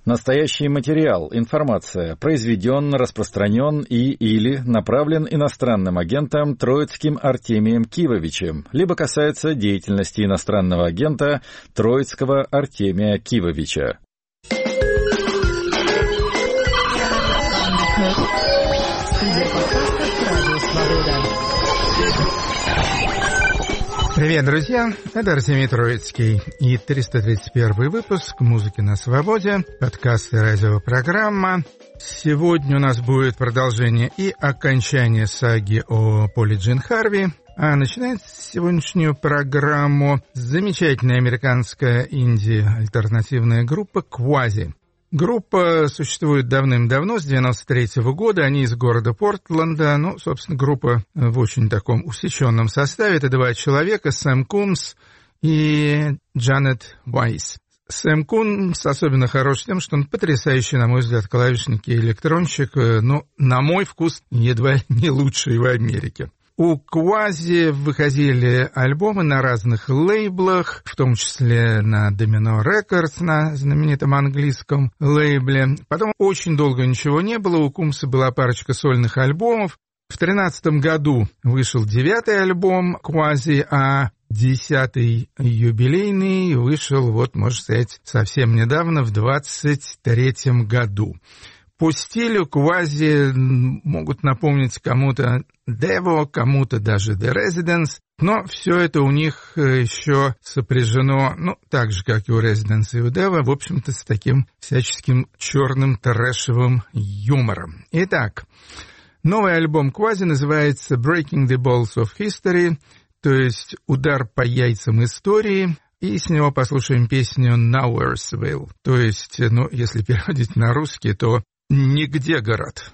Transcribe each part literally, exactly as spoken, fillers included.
Настоящий материал, информация, произведен, распространен и или направлен иностранным агентом Троицким Артемием Кивовичем, либо касается деятельности иностранного агента Троицкого Артемия Кивовича. Привет, друзья! Это Артемий Троицкий и триста тридцать первый выпуск «Музыки на свободе», подкаст и радиопрограмма. Сегодня у нас будет продолжение и окончание саги о Поле Джин Харви, а начинает сегодняшнюю программу замечательная американская инди-альтернативная группа «Quasi». Группа существует давным-давно, с девяносто третьего года. Они из города Портленда. Ну, собственно, группа в очень таком усеченном составе. Это два человека, Сэм Кумс и Джанет Уайс. Сэм Кумс особенно хорош тем, что он потрясающий, на мой взгляд, клавишник и электронщик. Но, на мой вкус, едва не лучший в Америке. У Quasi выходили альбомы на разных лейблах, в том числе на Domino Records, на знаменитом английском лейбле. Потом очень долго ничего не было, у Кумса была парочка сольных альбомов. В тринадцатом году вышел девятый альбом Quasi, а десятый юбилейный вышел, вот, можно сказать, совсем недавно, в двадцать третьем году. По стилю Quasi могут напомнить кому-то Devo, кому-то даже The Residents, но все это у них еще сопряжено, ну, так же, как и у Residents и у Devo, в общем-то, с таким всяческим черным трэшевым юмором. Итак, новый альбом Quasi называется Breaking the Balls of History, то есть удар по яйцам истории, и с него послушаем песню Nowheresville, то есть, ну, если переводить на русский, то «Нигде город».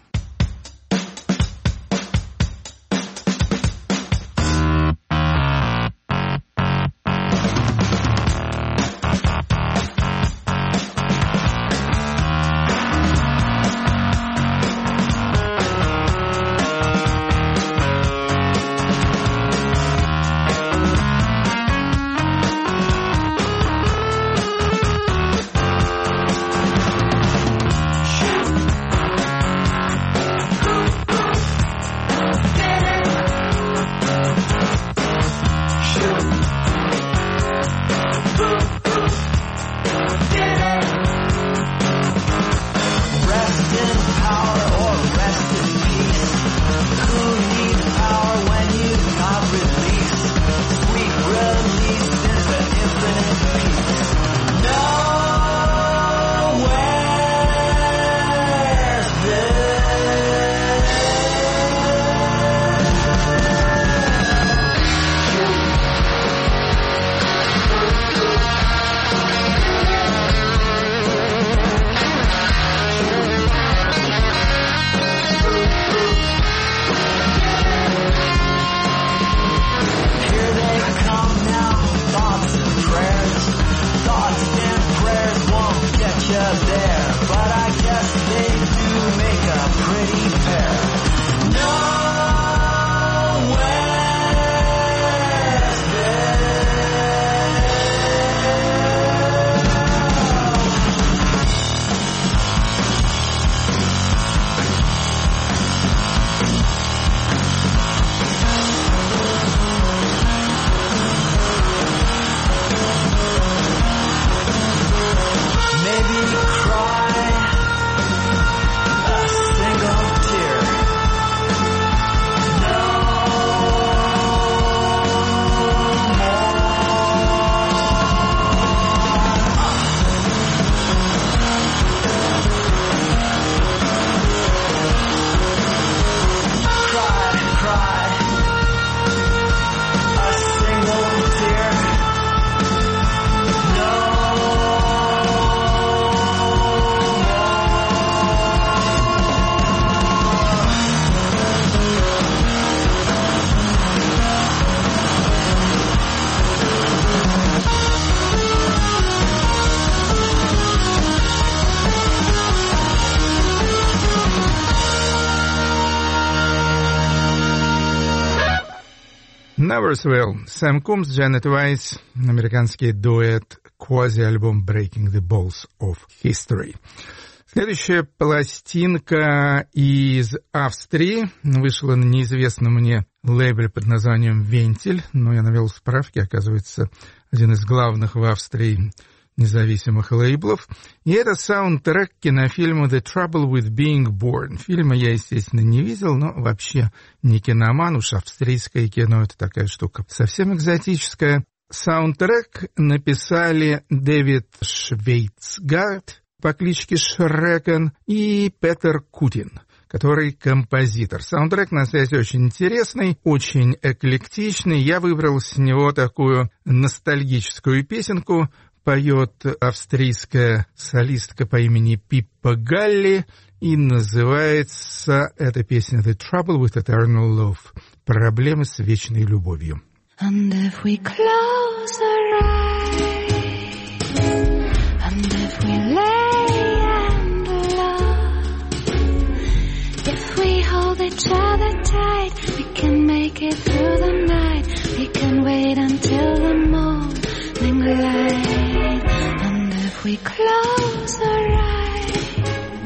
Nowheresville. Сэм Кумс, Джанет Уайс, американский дуэт квази-альбом «Breaking the Balls of History». Следующая пластинка из Австрии вышла на неизвестном мне лейбле под названием «Вентиль», но я навел справки, оказывается, один из главных в Австрии независимых лейблов. И это саундтрек кинофильма «The Trouble with Being Born». Фильма я, естественно, не видел, но вообще не киноман, уж австрийское кино — это такая штука совсем экзотическая. Саундтрек написали Дэвид Швейцгард по кличке Шрекен и Петер Кутин, который композитор. Саундтрек на связи очень интересный, очень эклектичный. Я выбрал с него такую ностальгическую песенку. Поет австрийская солистка по имени Пиппа Галли, и называется эта песня «The Trouble with Eternal Love» — «Проблемы с вечной любовью». And if we close our eyes, and if we lay and love, if we hold each other tight, we can make it through the night, we can wait until the morning light. And if we close our eyes,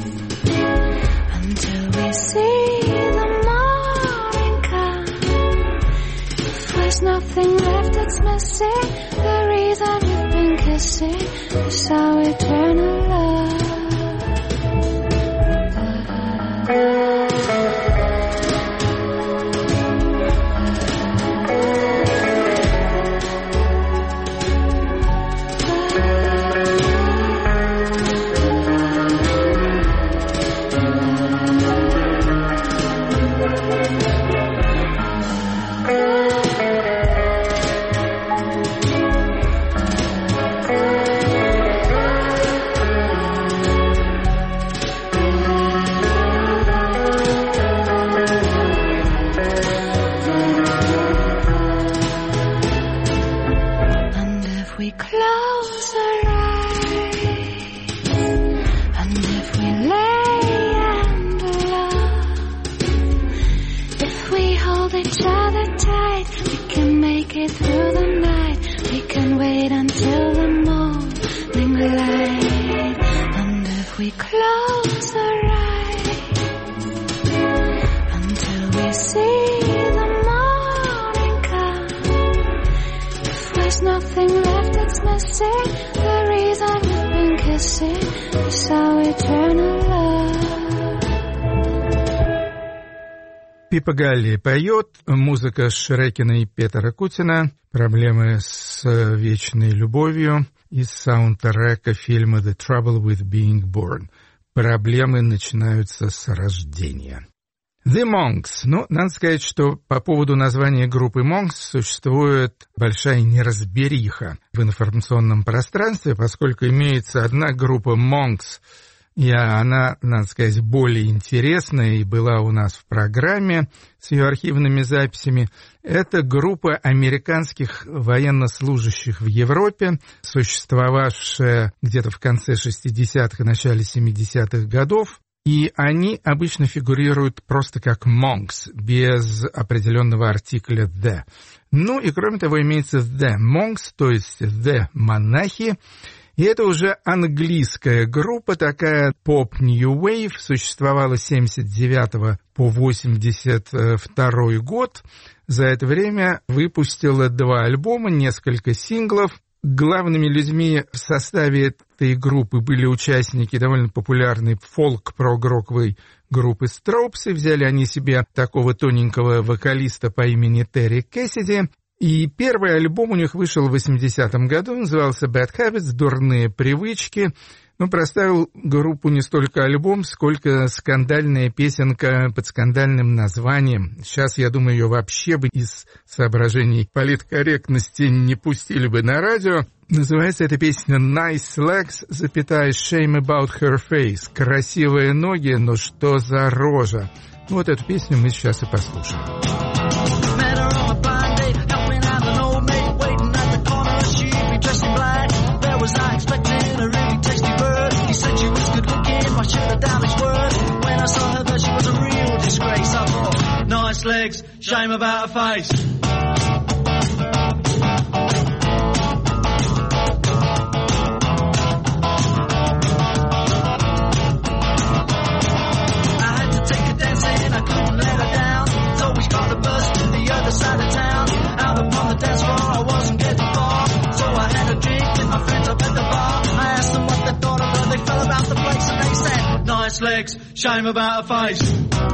until we see the morning come, if there's nothing left that's missing, the reason we've been kissing is our eternal love. Пиппа Галли поет, музыка Шрекена и Петера Кутина, проблемы с вечной любовью из саундтрека фильма «The Trouble with Being Born». Проблемы начинаются с рождения. The Monks. Ну, надо сказать, что по поводу названия группы Monks существует большая неразбериха в информационном пространстве, поскольку имеется одна группа Monks, и она, надо сказать, более интересная и была у нас в программе с ее архивными записями. Это группа американских военнослужащих в Европе, существовавшая где-то в конце шестидесятых и начале семидесятых годов. И они обычно фигурируют просто как monks, без определенного артикля «the». Ну и кроме того имеется «the monks», то есть «the монахи». И это уже английская группа, такая поп-нью вейв, существовала с семьдесят девятого по восемьдесят второй год. За это время выпустила два альбома, несколько синглов. Главными людьми в составе этой группы были участники довольно популярной фолк-прогроковой группы Stropes, и взяли они себе такого тоненького вокалиста по имени Терри Кэссиди. И первый альбом у них вышел в восьмидесятом году, назывался «Bad Habits», «Дурные привычки». Ну, проставил группу не столько альбом, сколько скандальная песенка под скандальным названием. Сейчас, я думаю, ее вообще бы из соображений политкорректности не пустили бы на радио. Называется эта песня «Nice legs, запятая, shame about her face». Красивые ноги, но что за рожа? Вот эту песню мы сейчас и послушаем. I expecting a really tasty bird. He said she was good looking, I should have damaged word. When I saw her there, she was a real disgrace. I thought, nice legs, shame about her face. Nice legs, shame about her face.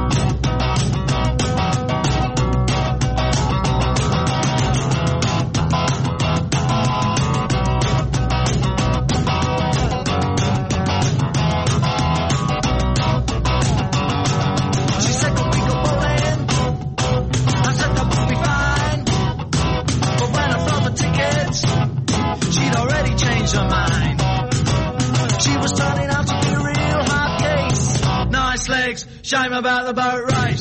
Shame about the boat race.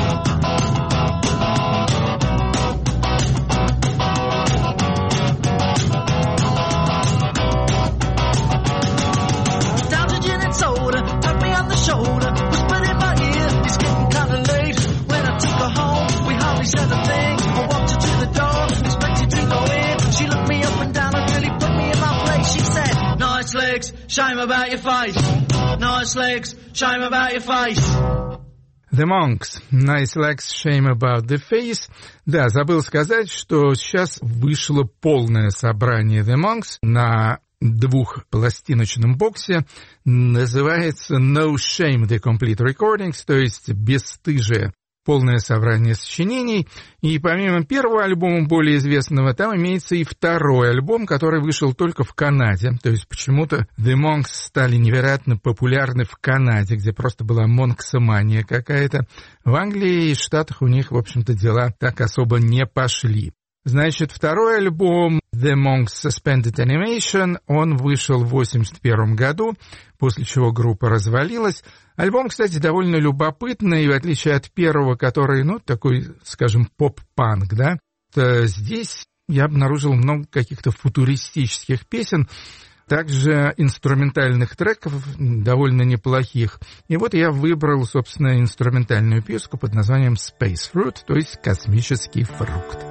Down to gin and soda, tapped me on the shoulder, whispered in my ear, it's getting kinda late. When I took her home, we hardly said a thing. I walked her to the door, expected to go in. She looked me up and down and really put me in my place. She said, nice legs, shame about your face. Nice legs, shame about your face. The Monks, Nice Legs, Shame About the Face. Да, забыл сказать, что сейчас вышло полное собрание The Monks на двухпластиночном боксе. Называется No Shame The Complete Recordings, то есть бесстыжие. Полное собрание сочинений. И помимо первого альбома, более известного, там имеется и второй альбом, который вышел только в Канаде. То есть почему-то The Monks стали невероятно популярны в Канаде, где просто была монксомания какая-то. В Англии и Штатах у них, в общем-то, дела так особо не пошли. Значит, второй альбом The Monks Suspended Animation, он вышел в восемьдесят первом году, после чего группа развалилась. Альбом, кстати, довольно любопытный, в отличие от первого, который, ну, такой, скажем, поп-панк, да. То здесь я обнаружил много каких-то футуристических песен, также инструментальных треков, довольно неплохих. И вот я выбрал, собственно, инструментальную песку под названием Space Fruit, то есть космический фрукт.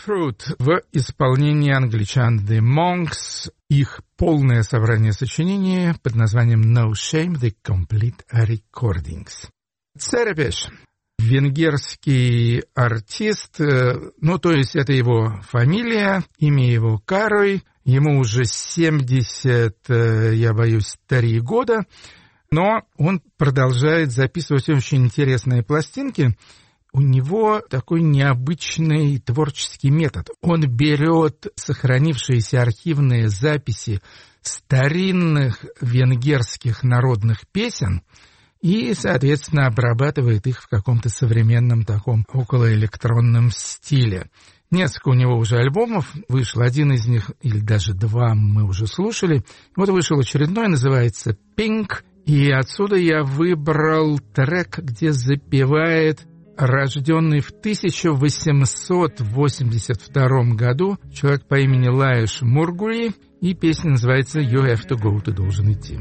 Fruit в исполнении англичан The Monks, их полное собрание сочинений под названием No Shame, The Complete Recordings. Церепеш, венгерский артист, ну то есть это его фамилия, имя его Карой, ему уже семьдесят, я боюсь, три года, но он продолжает записывать очень интересные пластинки. У него такой необычный творческий метод. Он берет сохранившиеся архивные записи старинных венгерских народных песен и, соответственно, обрабатывает их в каком-то современном таком околоэлектронном стиле. Несколько у него уже альбомов вышло, один из них, или даже два, мы уже слушали. Вот вышел очередной, называется «Pink», и отсюда я выбрал трек, где запевает рожденный в тысяча восемьсот восемьдесят втором году человек по имени Лаеш Мургули, и песня называется «You have to go», ты должен идти.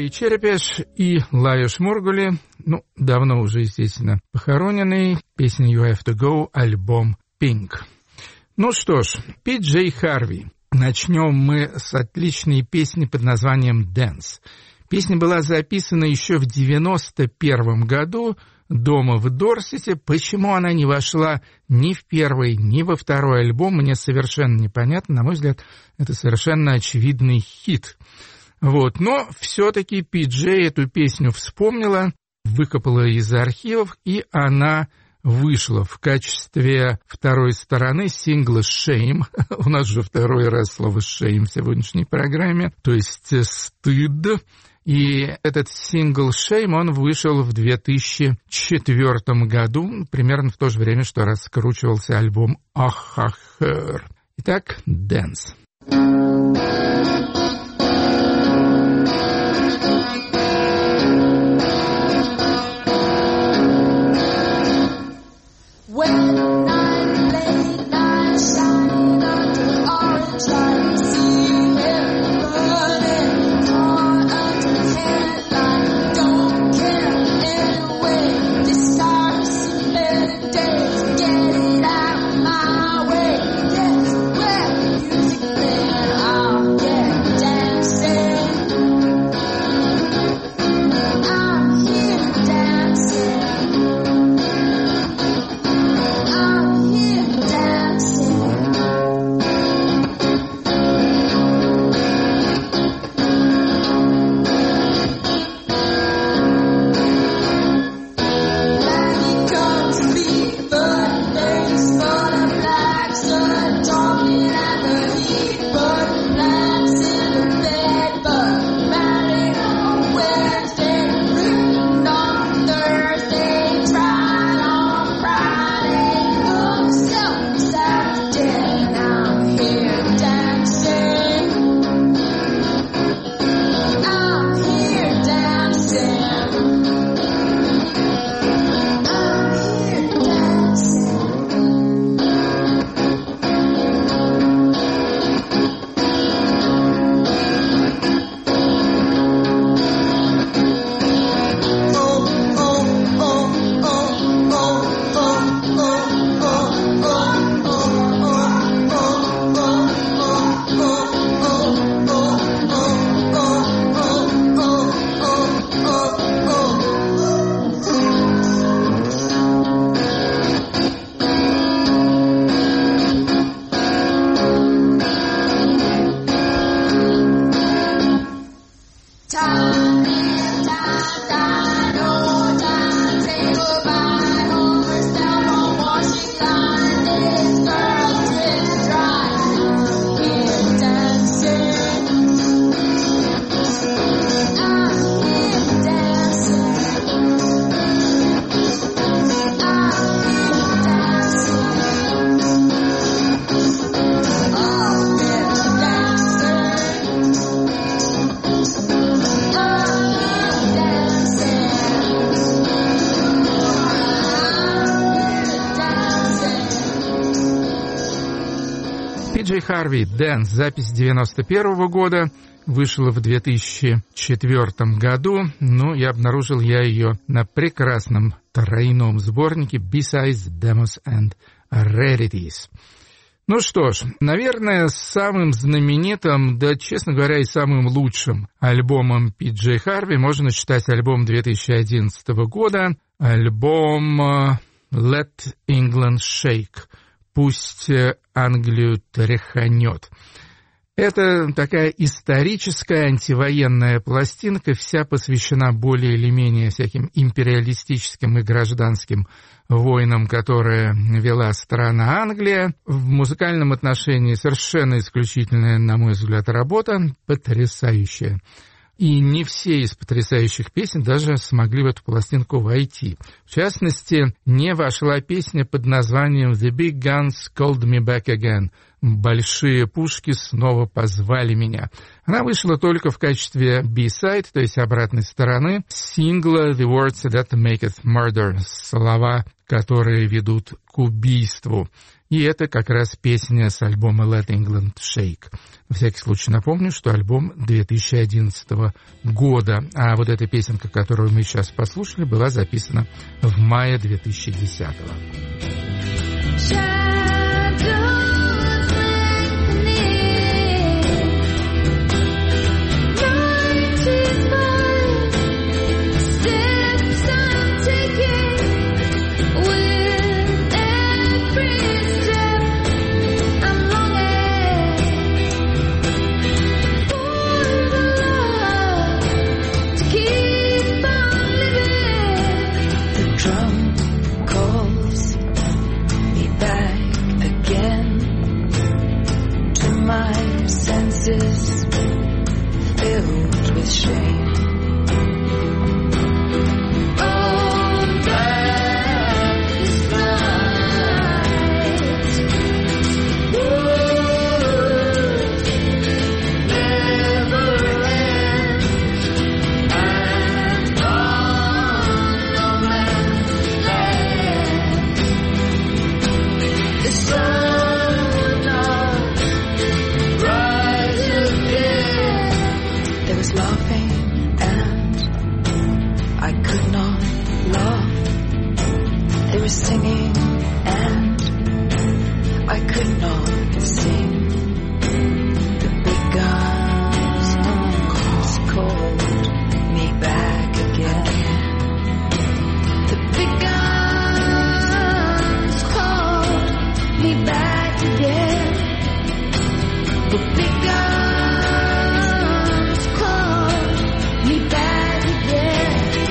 Гарри Черепеш и Лайош Мургули, ну, давно уже, естественно, похороненный, песня «You Have to Go», альбом «Pink». Ну что ж, Пи Джей Харви. Начнем мы с отличной песни под названием «Dance». Песня была записана еще в девяносто первом году дома в Дорсете. Почему она не вошла ни в первый, ни во второй альбом, мне совершенно непонятно. На мой взгляд, это совершенно очевидный хит. Вот. Но все-таки Пи Джей эту песню вспомнила, выкопала из архивов, и она вышла в качестве второй стороны сингла «Shame». У нас же второй раз слово «shame» в сегодняшней программе, то есть «стыд». И этот сингл «Shame», он вышел в две тысячи четвёртом году, примерно в то же время, что раскручивался альбом «Ахахер». Итак, «Dance». Харви «Dance», запись девяносто первого года, вышла в две тысячи четвёртом году, ну и обнаружил я ее на прекрасном тройном сборнике «Besides Demos and Rarities». Ну что ж, наверное, самым знаменитым, да, честно говоря, и самым лучшим альбомом Пи Джей Харви можно считать альбом две тысячи одиннадцатого года, альбом «Let England Shake», «Пусть Англию тряханет». Это такая историческая антивоенная пластинка, вся посвящена более или менее всяким империалистическим и гражданским войнам, которые вела страна Англия. В музыкальном отношении совершенно исключительная, на мой взгляд, работа, потрясающая. И не все из потрясающих песен даже смогли в эту пластинку войти. В частности, не вошла песня под названием «The Big Guns Called Me Back Again». «Большие пушки снова позвали меня». Она вышла только в качестве B-side, то есть обратной стороны сингла «The words that maketh murder», слова, которые ведут к убийству. И это как раз песня с альбома «Let England Shake». На всякий случай напомню, что альбом две тысячи одиннадцатого года, а вот эта песенка, которую мы сейчас послушали, была записана в мае две тысячи десятого. Filled with shame. Singing and I could not sing. The big guns called me back again. The big guns called me back again. The big guns called me back again.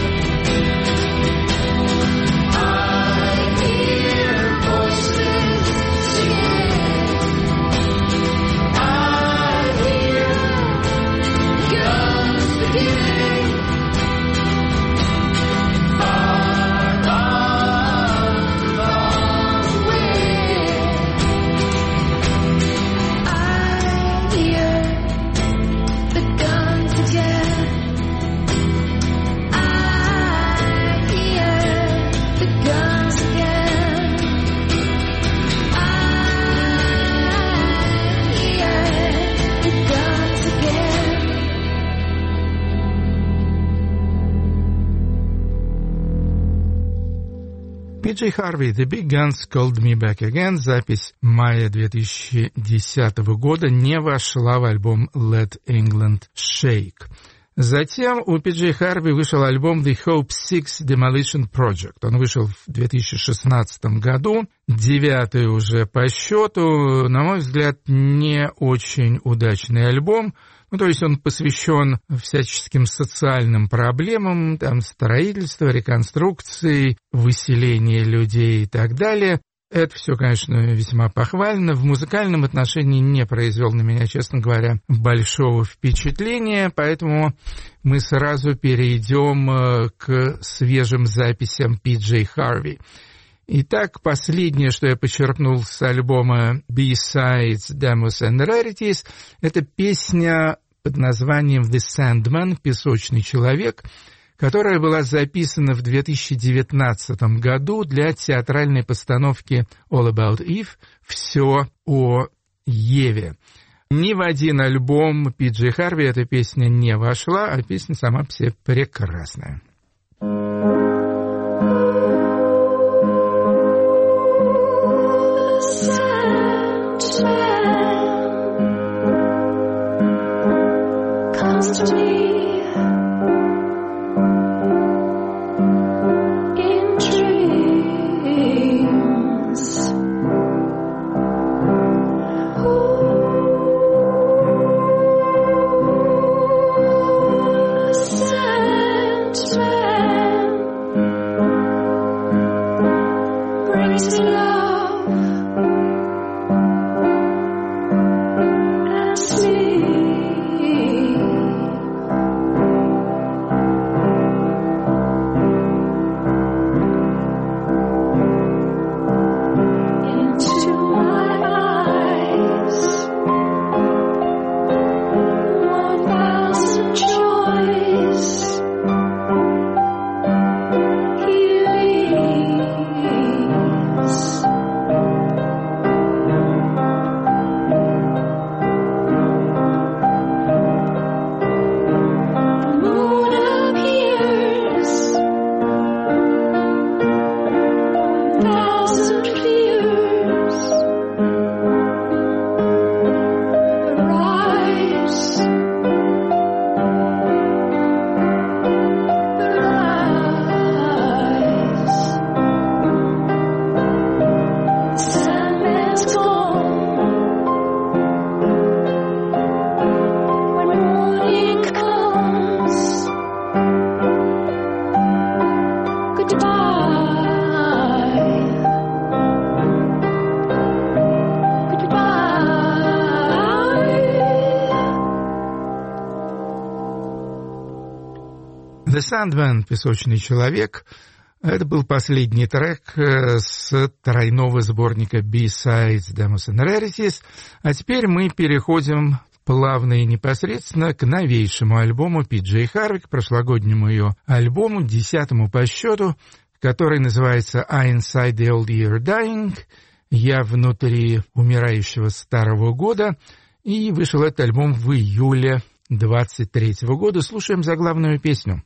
Пи Джей Harvey, «The Big Guns Called Me Back Again», запись мая две тысячи десятого года, не вошла в альбом «Let England Shake». Затем у Пи Джей Harvey вышел альбом «The Hope Six Demolition Project». Он вышел в две тысячи шестнадцатом году, девятый уже по счету. На мой взгляд, не очень удачный альбом. Ну, то есть он посвящен всяческим социальным проблемам, там, строительства, реконструкции, выселения людей и так далее. Это все, конечно, весьма похвально. В музыкальном отношении не произвел на меня, честно говоря, большого впечатления, поэтому мы сразу перейдем к свежим записям Пи Джей Harvey. Итак, последнее, что я почерпнул с альбома B-Sides, Demos and Rarities, это песня под названием «The Sandman», «Песочный человек», которая была записана в две тысячи девятнадцатом году для театральной постановки «All About Eve», «Все о Еве». Ни в один альбом Пи Джей Harvey эта песня не вошла, а песня сама по себе прекрасная. Comes to me in dreams. Ooh, Sandman brings love and sleep. Into my eyes. The Sandman, «Песочный человек». Это был последний трек с тройного сборника B-Sides, Demos and Rarities. А теперь мы переходим плавно и непосредственно к новейшему альбому Пи Джей Харви, к прошлогоднему ее альбому, десятому по счету, который называется «I Inside the Old Year Dying», «Я внутри умирающего старого года», и вышел этот альбом в июле двадцать третьего года. Слушаем заглавную песню.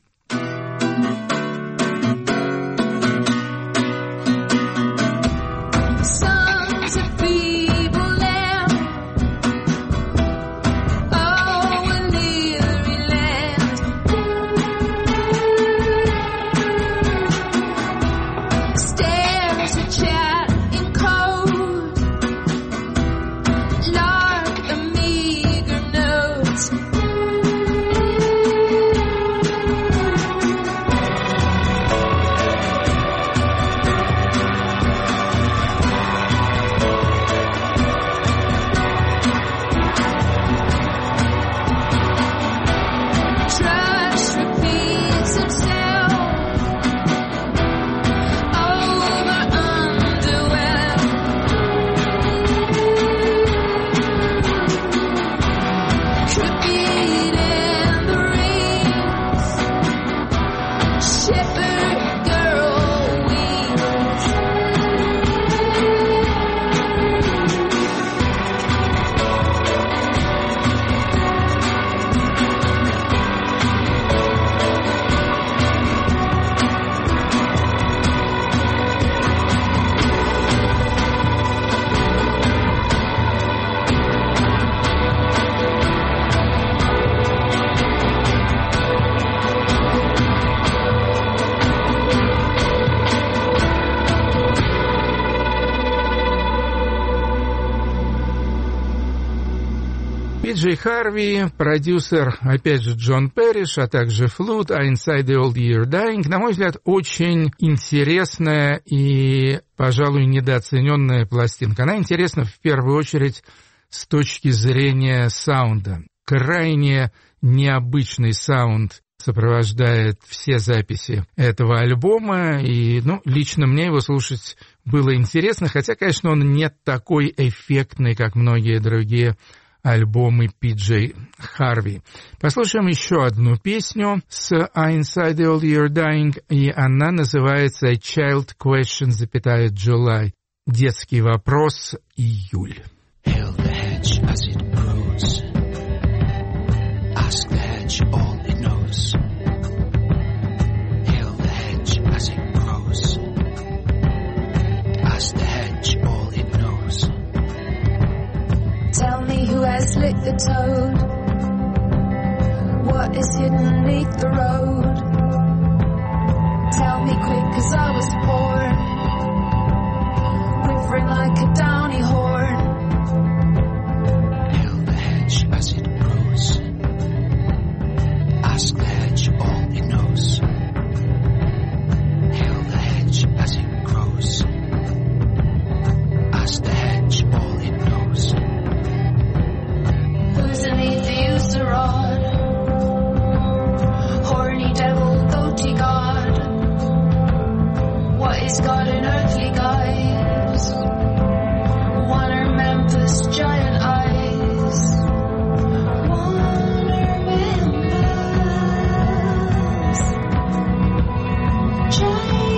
Пи Джей Харви, продюсер, опять же, Джон Пэриш, а также Флут, «I Inside the Old Year Dying». На мой взгляд, очень интересная и, пожалуй, недооцененная пластинка. Она интересна в первую очередь с точки зрения саунда. Крайне необычный саунд сопровождает все записи этого альбома, и, ну, лично мне его слушать было интересно, хотя, конечно, он не такой эффектный, как многие другие альбомы Пи Джей Харви. Послушаем еще одну песню с «I Inside the Old Year Dying», и она называется «A Child Question, запятая, July». Детский вопрос, июль. Hail the hedge as it grows. Ask the hedge all it knows. Hail the hedge as it grows. Ask the hedge all it knows. Tell me who has lit the toad. What is hidden beneath the road? Tell me quick, 'cause I was born quivering like a downy horn. Hail the hedge as it grows. Ask the hedge all it knows. Hail the hedge as it grows. Ask the hedge all it knows. Who's beneath the user rod? Horny devil, goatee god. What is God in earthly guise? One Memphis giant eyes. One Memphis giant eyes.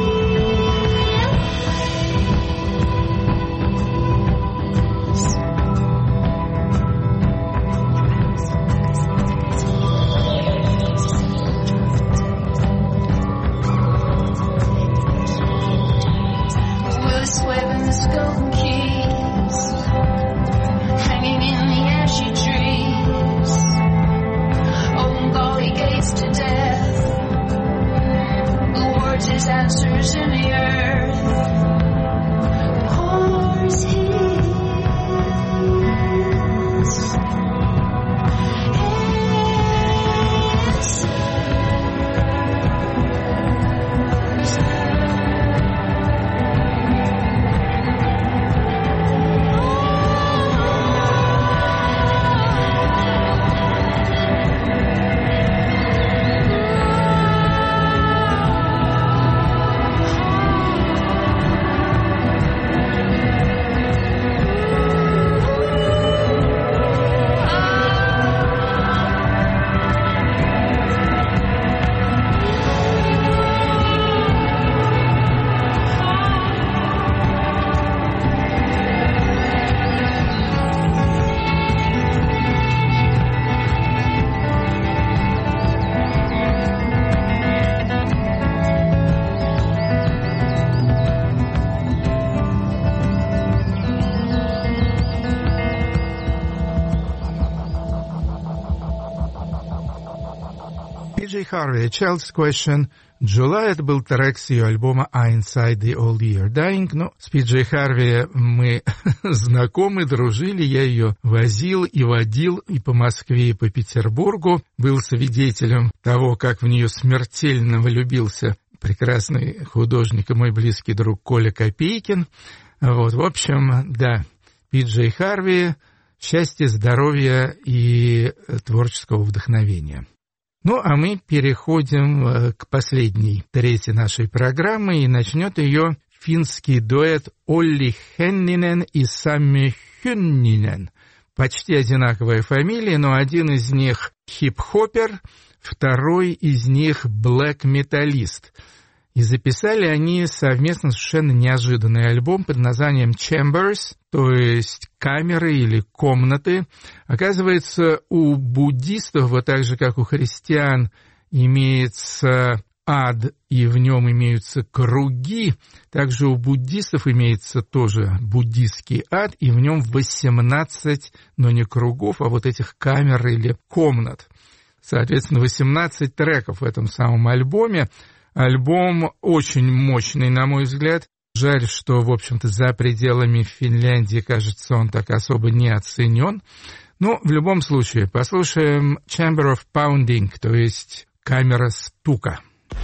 Джей Харви, Child's Question. July — это был трек с ее альбома Inside the Old Year Dying. Ну, с Пи Джей Харви мы знакомы, дружили. Я ее возил и водил и по Москве, и по Петербургу. Был свидетелем того, как в нее смертельно влюбился прекрасный художник и мой близкий друг Коля Копейкин. Вот, в общем, да, Пи Джей Харви, счастья, здоровья и творческого вдохновения. Ну, а мы переходим к последней трети нашей программы, и начнет ее финский дуэт Олли Хеннинен и Самми Хюннинен. Почти одинаковые фамилии, но один из них хип-хоппер, второй из них блэк-металлист. И записали они совместно совершенно неожиданный альбом под названием Chambers, то есть камеры или комнаты. Оказывается, у буддистов, вот так же, как у христиан, имеется ад, и в нем имеются круги. Также у буддистов имеется тоже буддистский ад, и в нем восемнадцать, но не кругов, а вот этих камер или комнат. Соответственно, восемнадцать треков в этом самом альбоме. Альбом очень мощный, на мой взгляд. Жаль, что, в общем-то, за пределами Финляндии, кажется, он так особо не оценен. Но в любом случае, послушаем Chamber of Pounding, то есть камера стука.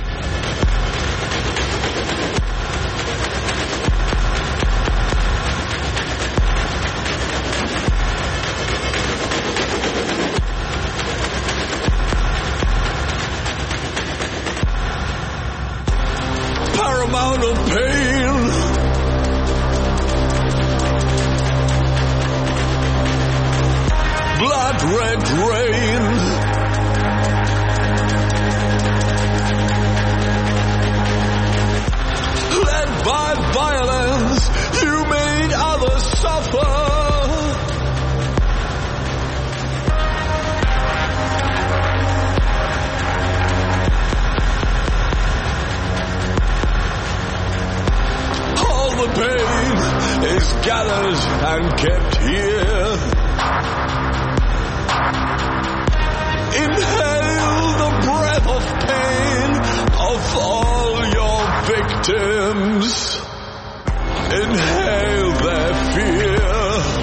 Amount of pain, blood red rain, led by violence, you made others suffer. The pain is gathered and kept here. Inhale the breath of pain of all your victims. Inhale their fear.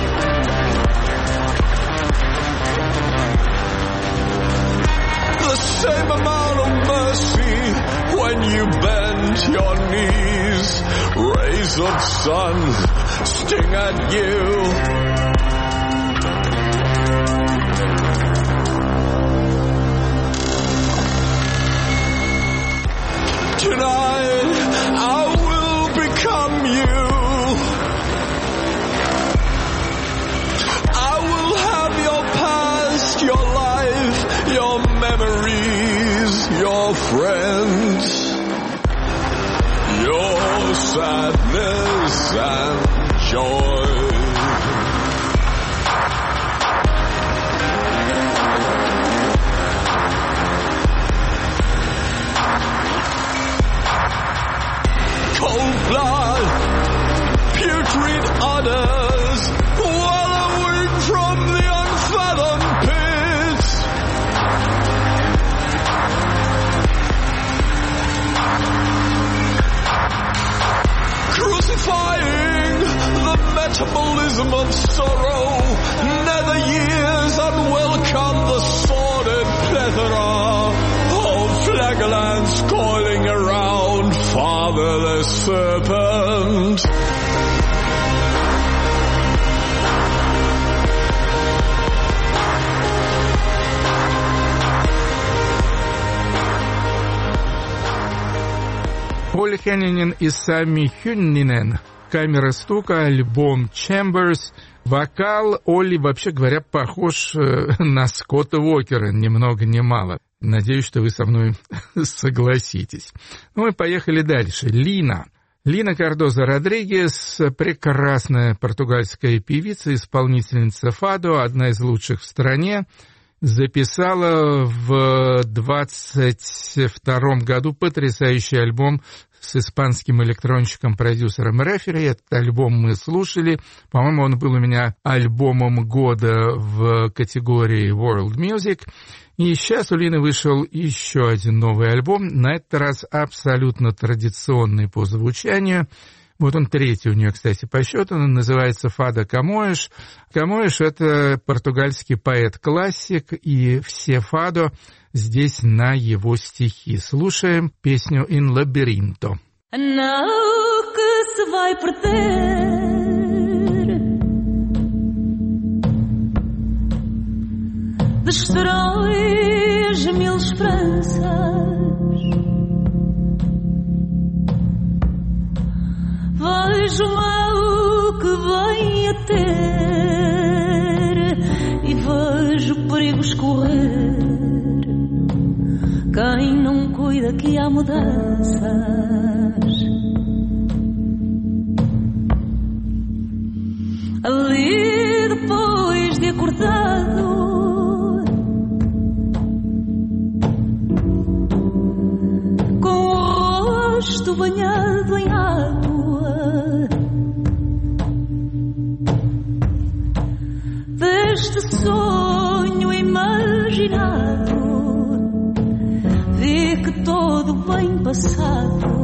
The same amount of mercy when you bend your knees. Rays of sun sting at you. Tonight I will become you. I will have your past, your life, your memories, your friends, your sadness and joy. Cold blood, putrid udders, wallowing from the unfathomed pits. Crucifying the metabolism of sorrow, nether years unwelcome the sordid plethora of flagellants coiling around fatherless serpent. Олли Хеннинен и Самми Хюннинен. Камера стука, альбом Chambers. Вокал Олли, вообще говоря, похож на Скотта Уокера, ни много ни мало. Надеюсь, что вы со мной согласитесь. Ну и поехали дальше. Лина. Лина Кардоза Родригес, прекрасная португальская певица, исполнительница фадо, одна из лучших в стране. Записала в двадцать втором году потрясающий альбом с испанским электронщиком-продюсером Рефери. Этот альбом мы слушали. По-моему, он был у меня альбомом года в категории World Music. И сейчас у Лины вышел еще один новый альбом, на этот раз абсолютно традиционный по звучанию. Вот он третий у нее, кстати, по счету, он называется «Фадо Камоэш». Камоэш — это португальский поэт-классик, и все фадо здесь на его стихи. Слушаем песню «In Labirinto». Não que se vai perder, destrói as mil esperanças, vejo o mal que vem a ter e vejo perigos correr. Quem não cuida que há mudanças, ali depois de acordado, com o rosto banhado em água, deste sonho imaginado, vi que todo bem passado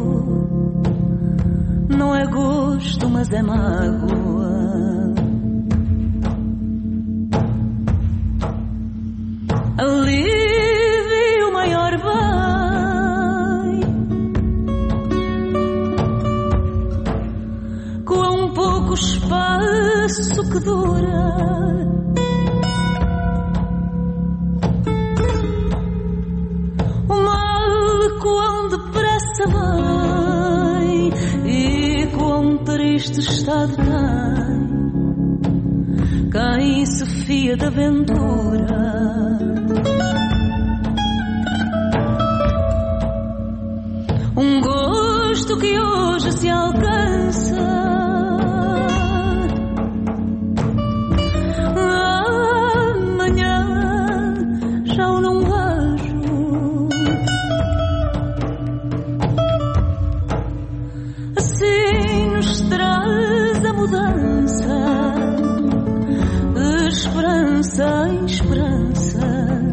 não é gosto, mas é mágoa. Ali vi o maior bem, com pouco espaço que dura, o mal quão depressa vem e quão triste estado tem quem se fia da aventura. Um gosto que hoje se alcança, amanhã já o não vejo. Assim nos traz a mudança, de esperança em esperança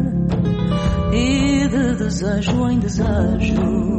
e de desejo em desejo.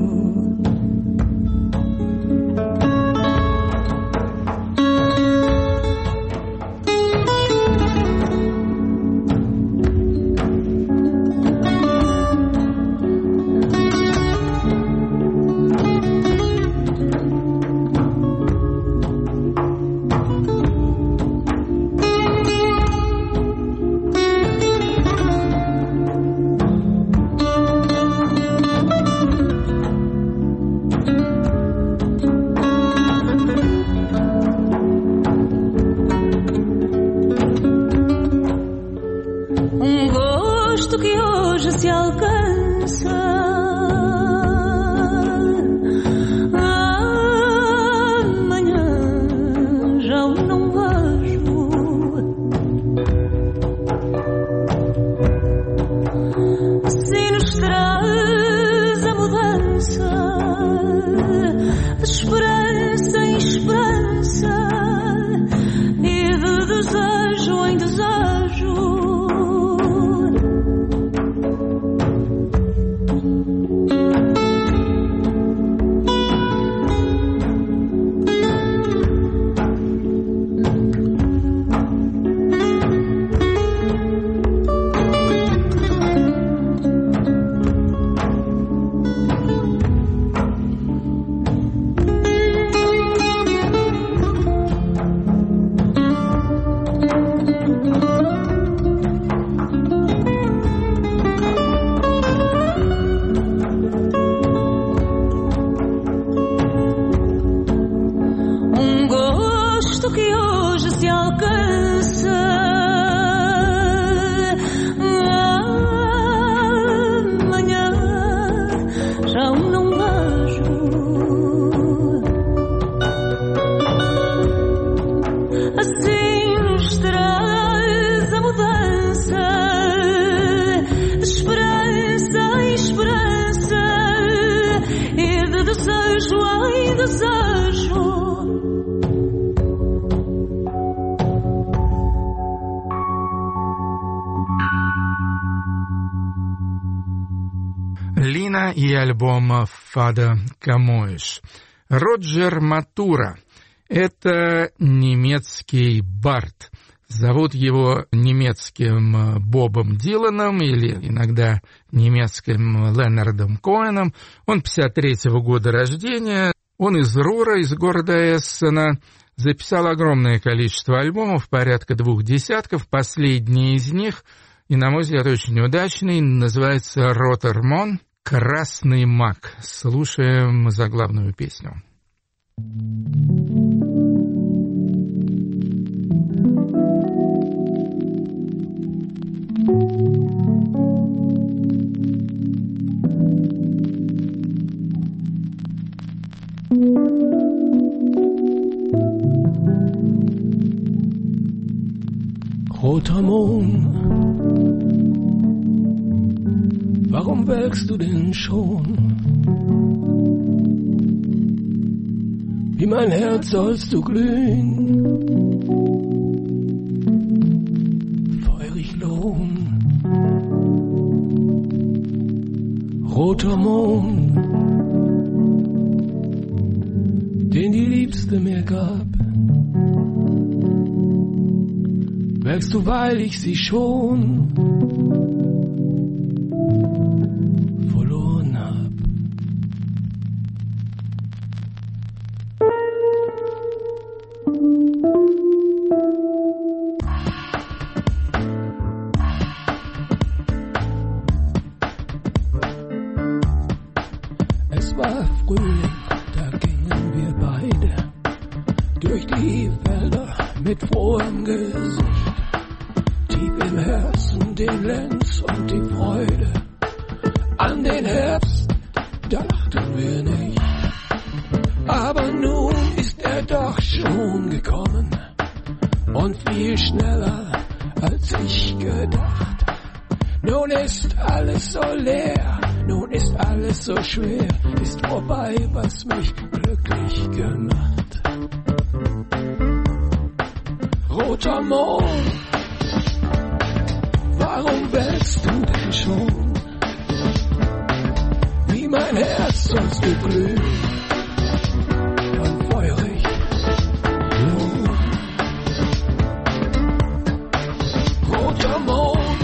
«Луна» и альбом «Фада Камоиш». Роджер Матура — это немецкий бард. Зовут его немецким Бобом Диланом или иногда немецким Ленардом Коэном. Он пятьдесят третьего года рождения. Он из Рура, из города Эссена. Записал огромное количество альбомов, порядка двух десятков. Последний из них, и, на мой взгляд, очень удачный, называется «Ротермон. Красный мак». Слушаем заглавную песню. Roter Mond, warum welkst du denn schon? Wie mein Herz sollst du glühen, feurig lohn. Roter Mond, den die Liebste mir gab. Merkst du, weil ich sie schon verloren hab. Es war Frühling, da gingen wir beide durch die Wälder mit frohem Gesicht. Im Herzen den Lenz und die Freude an den Herbst, da dachten wir nicht. Aber nun ist er doch schon gekommen und viel schneller als ich gedacht. Nun ist alles so leer, nun ist alles so schwer, ist vorbei, was mich glücklich gemacht. Roter Mond, warum welkst du denn schon? Wie mein Herz sollst du glühen, dann feurig Lohn. Roter Mond,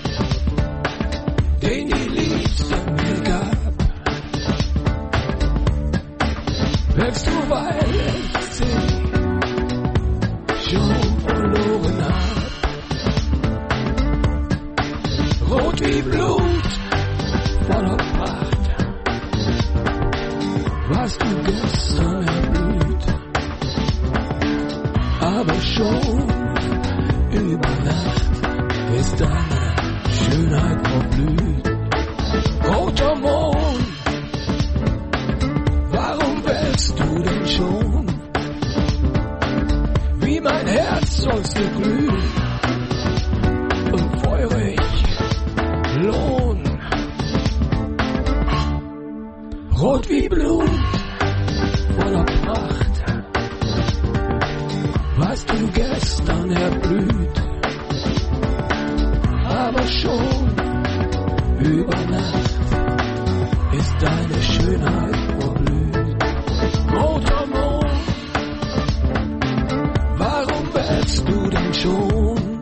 den die Liebste mir gab. Welkst du, weil ich sie schon verloren hab? Rot wie Blut, voller Pracht, warst du gestern erblüht, aber schon über Nacht ist deine Schönheit verblüht. Roter Mond, warum welkst du denn schon? Wie mein Herz sollst du glühen und feurig Lohn. Rot wie Blut, voller Pracht, warst du gestern erblüht, aber schon über Nacht ist deine Schönheit verblüht. Roter Mond, warum welkst du denn schon?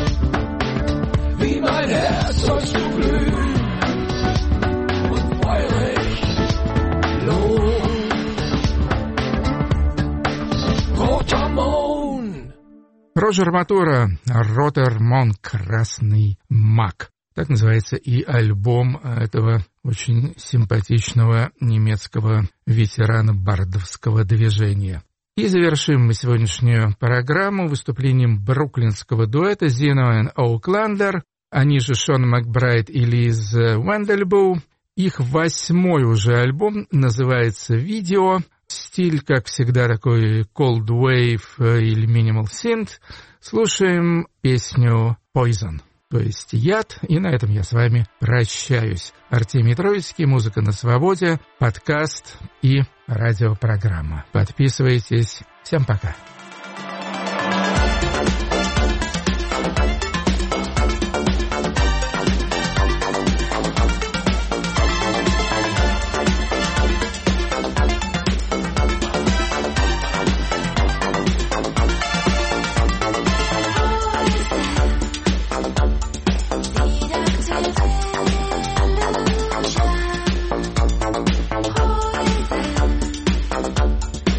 Wie mein Herz sollst du glühen und feurig Lohn. Roter Mond. Роджер Матура, «Ротермон. Красный мак». Так называется и альбом этого очень симпатичного немецкого ветерана бардовского движения. И завершим мы сегодняшнюю программу выступлением бруклинского дуэта Zino и Оукландер, они же Шон Макбрайт и Лиз Уэндельбоу. Их восьмой уже альбом называется «Видео». Стиль, как всегда, такой cold wave или minimal synth. Слушаем песню Poison, то есть яд, и на этом я с вами прощаюсь. Артемий Троицкий, «Музыка на свободе», подкаст и радиопрограмма. Подписывайтесь. Всем пока.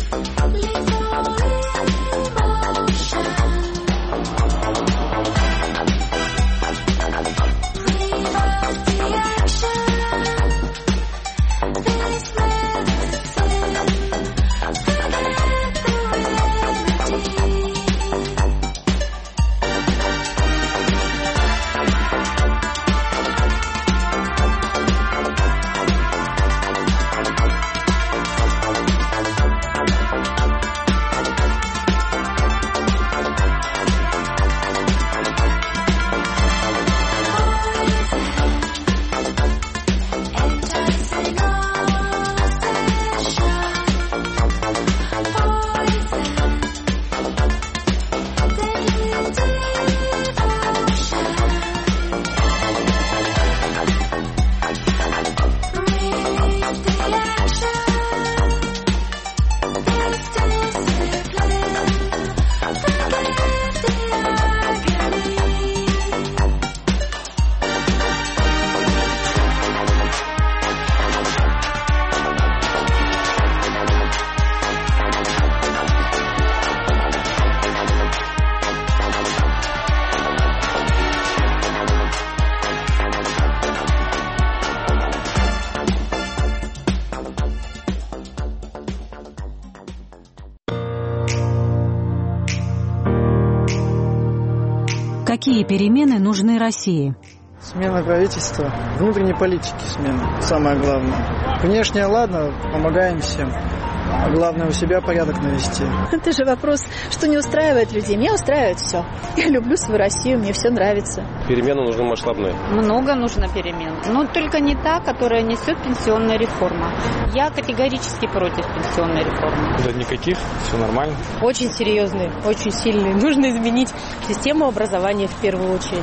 Какие перемены нужны России? Смена правительства, внутренней политики смена, самое главное. Внешне, ладно, помогаем всем. А главное, у себя порядок навести. Это же вопрос, что не устраивает людей. Меня устраивает все. Я люблю свою Россию, мне все нравится. Перемены нужны масштабные. Много нужно перемен. Но только не та, которая несет пенсионная реформа. Я категорически против пенсионной реформы. Да никаких, все нормально. Очень серьезные, очень сильные. Нужно изменить систему образования в первую очередь.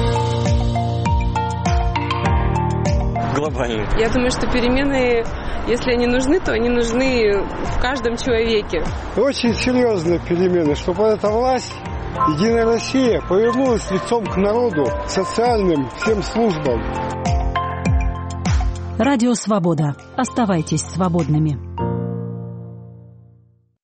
Глобальные. Я думаю, что перемены, если они нужны, то они нужны в каждом человеке. Очень серьезные перемены, чтобы эта власть, Единая Россия, повернулась лицом к народу, социальным всем службам. Радио «Свобода». Оставайтесь свободными.